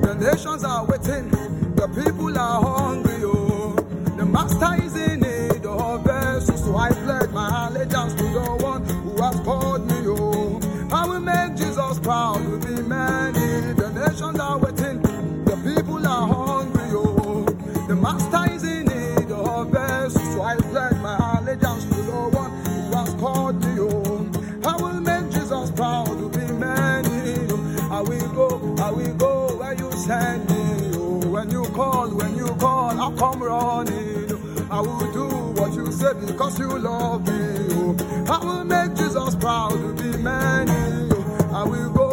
The nations are waiting, the people are hungry, oh. The master is in need of vessels, so I pledge my allegiance to the one who has called me, oh. I will make Jesus proud with the many. The nations are waiting, the people are hungry, oh. The master is in need of vessels, so I pledge my allegiance to the one who has called me, oh. I will make Jesus proud with the many, oh. I will go where you send me, oh. When you call, I'll come running, oh. I will do what you say because you love me, oh. I will make Jesus proud to be many, oh. I will go